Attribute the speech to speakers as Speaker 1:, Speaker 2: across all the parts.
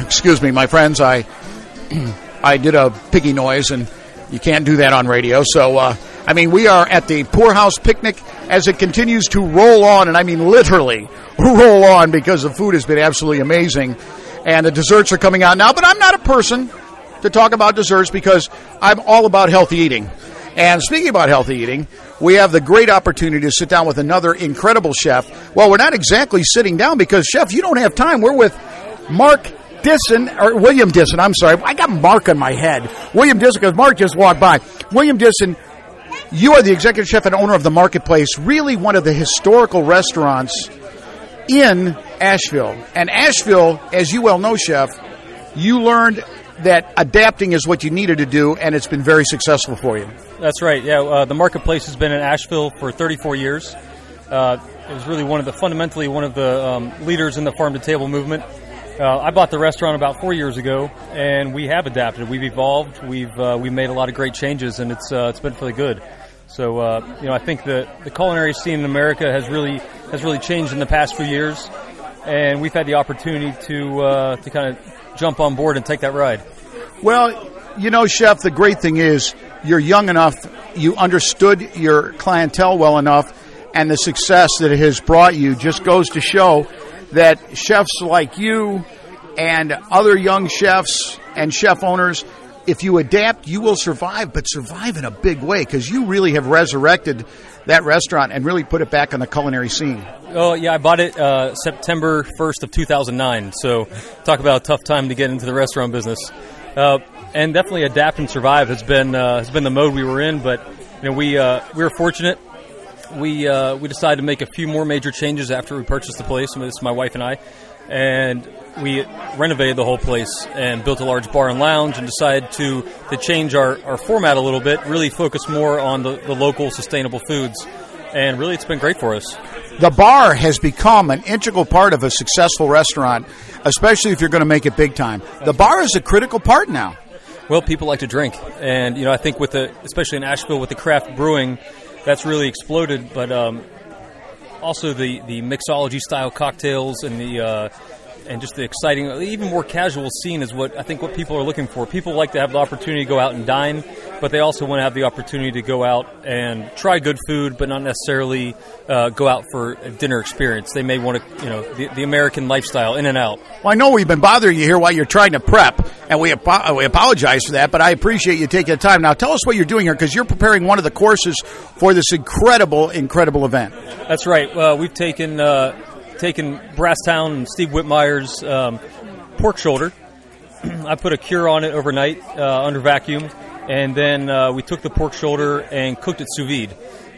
Speaker 1: Excuse me, my friends. I did a piggy noise, and you can't do that on radio. So, we are at the Poorhouse Picnic as it continues to roll on, and I mean literally roll on, because the food has been absolutely amazing, and the desserts are coming out now. But I'm not a person to talk about desserts because I'm all about healthy eating. And speaking about healthy eating, we have the great opportunity to sit down with another incredible chef. Well, we're not exactly sitting down because, Chef, you don't have time. We're with Mark Disson, or William Disson, I'm sorry. I got Mark on my head. William Disson, because Mark just walked by. William Disson, you are the executive chef and owner of The Marketplace, really one of the historical restaurants in Asheville. And Asheville, as you well know, Chef, you learned that adapting is what you needed to do, and it's been very successful for you.
Speaker 2: That's right. Yeah, The Marketplace has been in Asheville for 34 years. It was really fundamentally one of the leaders in the farm-to-table movement. I bought the restaurant about 4 years ago, and we have adapted. We've evolved. We've made a lot of great changes, and it's been really good. So I think the culinary scene in America has really changed in the past few years, and we've had the opportunity to kind of jump on board and take that ride.
Speaker 1: Well, Chef, the great thing is you're young enough, you understood your clientele well enough, and the success that it has brought you just goes to show that chefs like you and other young chefs and chef owners, if you adapt, you will survive, but survive in a big way, because you really have resurrected that restaurant and really put it back on the culinary scene.
Speaker 2: Oh, yeah, I bought it September 1st of 2009, so talk about a tough time to get into the restaurant business. And definitely adapt and survive has been the mode we were in, but we were fortunate. We decided to make a few more major changes after we purchased the place. This is my wife and I, and we renovated the whole place and built a large bar and lounge, and decided to change our format a little bit, really focus more on the local sustainable foods, and really it's been great for us.
Speaker 1: The bar has become an integral part of a successful restaurant, especially if you're going to make it big time. The bar is a critical part now.
Speaker 2: Well, people like to drink, and I think especially in Asheville with the craft brewing, that's really exploded, but also the mixology style cocktails and just the exciting, even more casual scene is what people are looking for. People like to have the opportunity to go out and dine, but they also want to have the opportunity to go out and try good food, but not necessarily go out for a dinner experience. They may want to, the American lifestyle, in and out.
Speaker 1: Well, I know we've been bothering you here while you're trying to prep, and we apologize for that, but I appreciate you taking the time. Now, tell us what you're doing here, because you're preparing one of the courses for this incredible event.
Speaker 2: That's right. We've taken Brasstown and Steve Whitmire's pork shoulder. I put a cure on it overnight under vacuum, and then we took the pork shoulder and cooked it sous vide.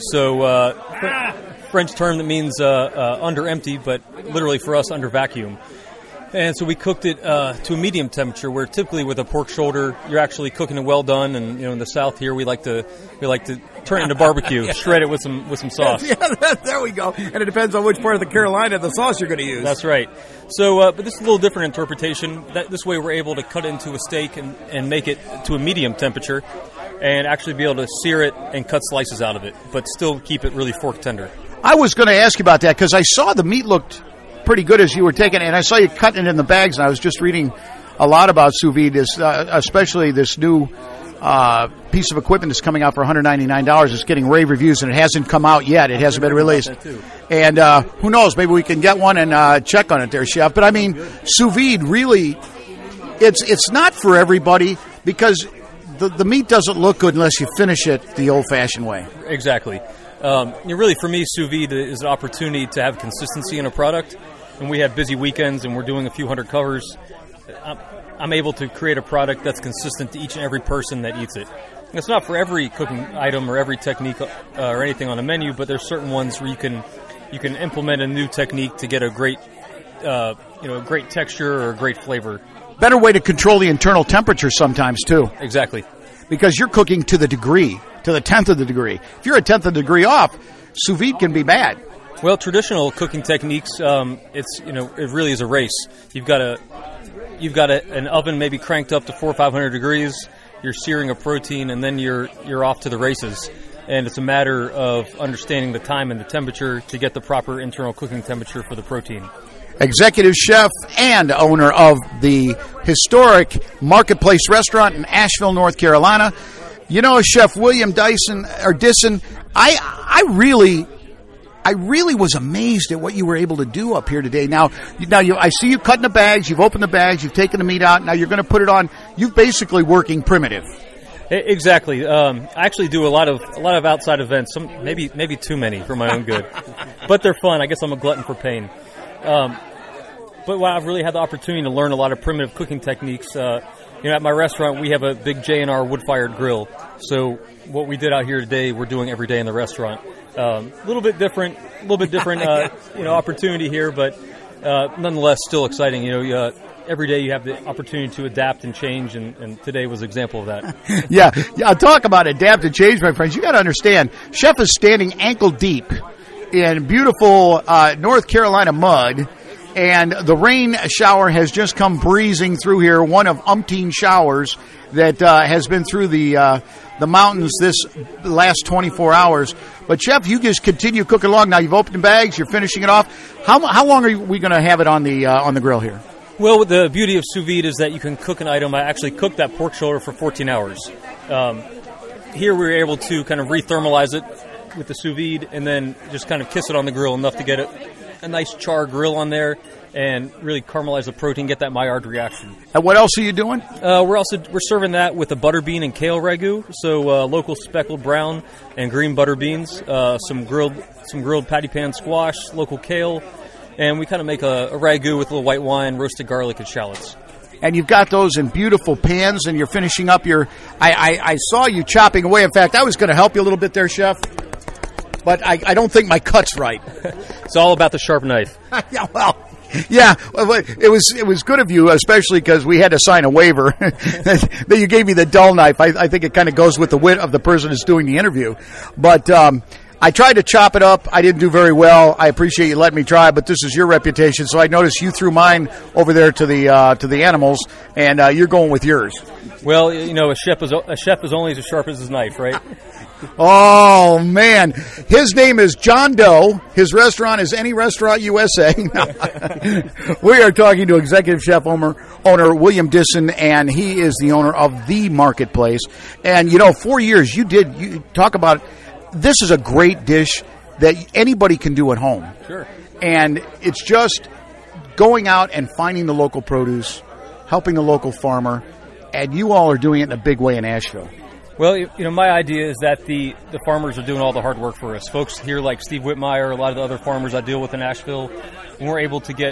Speaker 2: So French term that means under empty, but literally for us under vacuum. And so we cooked it to a medium temperature, where typically with a pork shoulder you're actually cooking it well done, and in the South here we like to turn it into barbecue, yeah. Shred it with some sauce.
Speaker 1: Yeah, there we go. And it depends on which part of the Carolina the sauce you're going to use.
Speaker 2: That's right. So, but this is a little different interpretation. This way we're able to cut it into a steak and make it to a medium temperature, and actually be able to sear it and cut slices out of it, but still keep it really fork tender.
Speaker 1: I was going to ask you about that, because I saw the meat looked pretty good as you were taking it, and I saw you cutting it in the bags, and I was just reading a lot about sous vide, especially this new piece of equipment that's coming out for $199. It's getting rave reviews, and it hasn't come out yet. It hasn't been released. And who knows, maybe we can get one and check on it there, Chef. But I mean, sous vide really, it's not for everybody, because the meat doesn't look good unless you finish it the old-fashioned way.
Speaker 2: Exactly. Really, for me, sous vide is an opportunity to have consistency in a product. And we have busy weekends, and we're doing a few hundred covers. I'm able to create a product that's consistent to each and every person that eats it. It's not for every cooking item or every technique or anything on the menu, but there's certain ones where you can implement a new technique to get a great great texture or a great flavor.
Speaker 1: Better way to control the internal temperature sometimes too.
Speaker 2: Exactly.
Speaker 1: Because you're cooking to the degree, to the 10th of the degree. If you're a 10th of the degree off, sous vide can be bad.
Speaker 2: Well, traditional cooking techniques, it really is a race. You've got an oven maybe cranked up to 400 or 500 degrees. You're searing a protein, and then you're off to the races. And it's a matter of understanding the time and the temperature to get the proper internal cooking temperature for the protein.
Speaker 1: Executive chef and owner of the historic Marketplace restaurant in Asheville, North Carolina. You know, Chef William Disson, I really was amazed at what you were able to do up here today. Now I see you cutting the bags. You've opened the bags. You've taken the meat out. Now you're going to put it on. You're basically working primitive.
Speaker 2: Exactly. I actually do a lot of outside events. Maybe too many for my own good, but they're fun. I guess I'm a glutton for pain. But I've really had the opportunity to learn a lot of primitive cooking techniques. At my restaurant, we have a big J&R wood-fired grill. So what we did out here today, we're doing every day in the restaurant. A little bit different, opportunity here, but nonetheless, still exciting. Every day you have the opportunity to adapt and change, and today was an example of that.
Speaker 1: Yeah, talk about adapt and change, my friends. You got to understand, Chef is standing ankle deep in beautiful North Carolina mud, and the rain shower has just come breezing through here, one of umpteen showers that has been through the mountains this last 24 hours. But, Chef, you just continue cooking along. Now you've opened the bags, you're finishing it off. How long are we going to have it on the grill here?
Speaker 2: Well, the beauty of sous vide is that you can cook an item. I actually cooked that pork shoulder for 14 hours. Here we were able to kind of re-thermalize it with the sous vide and then just kind of kiss it on the grill enough to get a nice char grill on there and really caramelize the protein, get that Maillard reaction.
Speaker 1: And what else are you doing?
Speaker 2: We're serving that with a butter bean and kale ragu. So local speckled brown and green butter beans, some grilled patty pan squash, local kale. And we kind of make a ragu with a little white wine, roasted garlic, and shallots.
Speaker 1: And you've got those in beautiful pans, and you're finishing up your... I saw you chopping away. In fact, I was going to help you a little bit there, Chef. But I don't think my cut's right.
Speaker 2: It's all about the sharp knife.
Speaker 1: Yeah, it was good of you, especially because we had to sign a waiver that you gave me the dull knife. I think it kind of goes with the wit of the person that's doing the interview. But... I tried to chop it up. I didn't do very well. I appreciate you letting me try, but this is your reputation, so I noticed you threw mine over there to the animals, and you're going with yours.
Speaker 2: Well, a chef is only as sharp as his knife, right?
Speaker 1: Oh, man. His name is John Doe. His restaurant is Any Restaurant USA. We are talking to Executive Chef owner William Disson, and he is the owner of The Marketplace. And, 4 years, you talk about... This is a great dish that anybody can do at home.
Speaker 2: Sure. And
Speaker 1: it's just going out and finding the local produce, helping the local farmer, and you all are doing it in a big way in Asheville.
Speaker 2: Well, my idea is that the farmers are doing all the hard work for us. Folks here like Steve Whitmire, a lot of the other farmers I deal with in Asheville, when we're able to get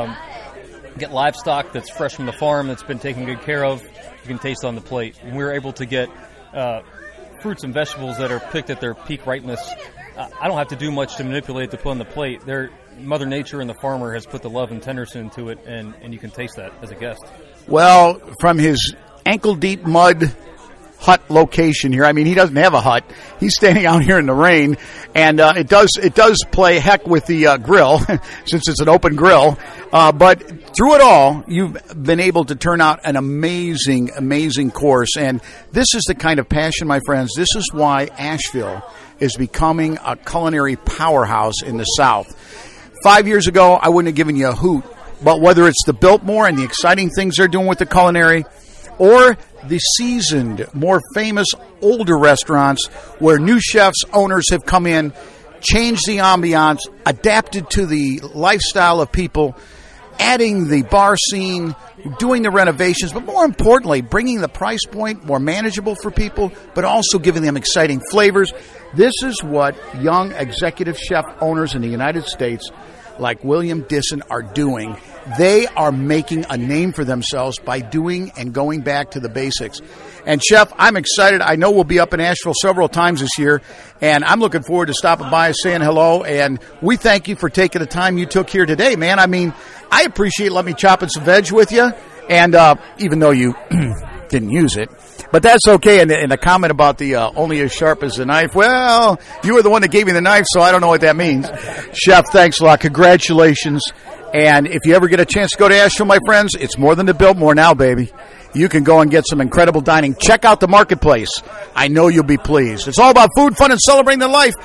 Speaker 2: livestock that's fresh from the farm, that's been taken good care of, you can taste on the plate. And we're able to get... fruits and vegetables that are picked at their peak ripeness. I don't have to do much to manipulate to put on the plate. Mother Nature and the farmer has put the love and tenderness into it, and you can taste that as a guest.
Speaker 1: Well, from his ankle-deep mud hut location here, I mean, he doesn't have a hut. He's standing out here in the rain, and it does play heck with the grill, since it's an open grill. But through it all, you've been able to turn out an amazing, amazing course. And this is the kind of passion, my friends. This is why Asheville is becoming a culinary powerhouse in the South. 5 years ago, I wouldn't have given you a hoot. But whether it's the Biltmore and the exciting things they're doing with the culinary, or the seasoned, more famous, older restaurants where new chefs, owners have come in, changed the ambiance, adapted to the lifestyle of people, adding the bar scene, doing the renovations, but more importantly, bringing the price point more manageable for people, but also giving them exciting flavors. This is what young executive chef owners in the United States like William Disson are doing. They are making a name for themselves by doing and going back to the basics. And, Chef, I'm excited. I know we'll be up in Asheville several times this year, and I'm looking forward to stopping by, saying hello, and we thank you for taking the time you took here today, man. I mean, I appreciate letting me chop some veg with you, and even though you didn't use it. But that's okay. And the comment about the only as sharp as the knife, well, you were the one that gave me the knife, so I don't know what that means. Chef, thanks a lot. Congratulations. And if you ever get a chance to go to Asheville, my friends, it's more than the Biltmore now, baby. You can go and get some incredible dining. Check out the Marketplace. I know you'll be pleased. It's all about food, fun, and celebrating the life.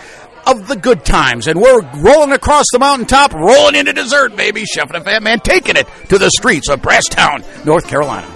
Speaker 1: of the good times, and we're rolling across the mountaintop, rolling into dessert, baby. Chef and the Fat Man taking it to the streets of Brasstown, North Carolina.